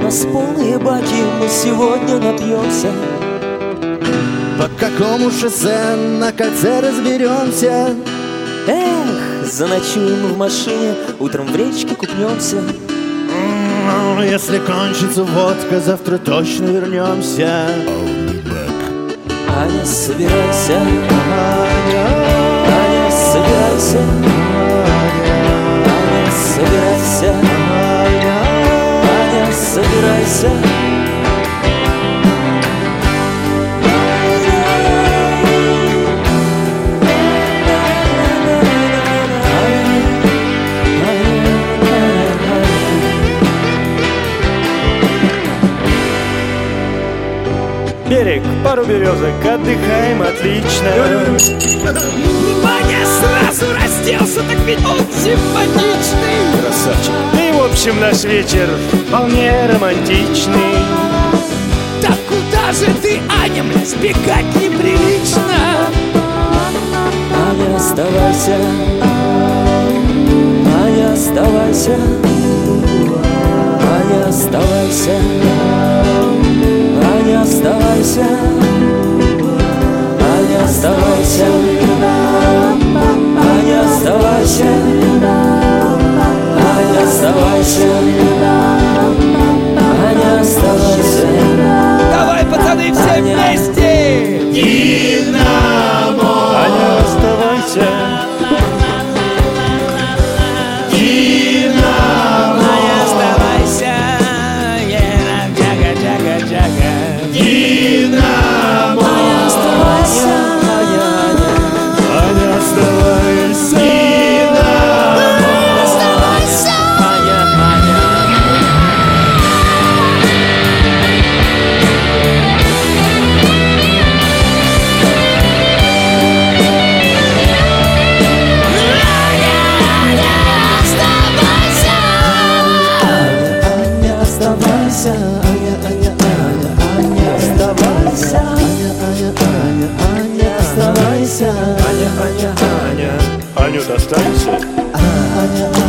нас полные баки, мы сегодня напьемся. По какому шоссе на кольце разберемся? Эх, заночуем в машине, утром в речке купнемся. Если кончится водка, завтра точно вернемся. Аня, собирайся, Аня, собирайся, Аня, собирайся, Аня, собирайся. Берег, пару березок, отдыхаем отлично. Ваня сразу разделся, так ведь он симпатичный. Красавчик. И в общем наш вечер вполне романтичный. Так куда же ты, Аня, блядь, сбегать неприлично. Аня, оставайся, Аня, оставайся, Аня, оставайся, Аня, оставайся, Аня, оставайся, Аня, оставайся, Аня, оставайся, Аня, оставайся. Давай, пацаны, все вместе! Динамо! Аня, оставайся. Динамо! Аня, оставайся! Джага-джага-джага! Динамо! Аня, оставайся! Аня, оставайся. Динамо! Оставайся! Оставайся, Аня, Аня, Аня, Аня, оставайся, Аня, Аня, Аня, Аня, оставайся, Аня, Аня, Аня. Анют, останься. Аня,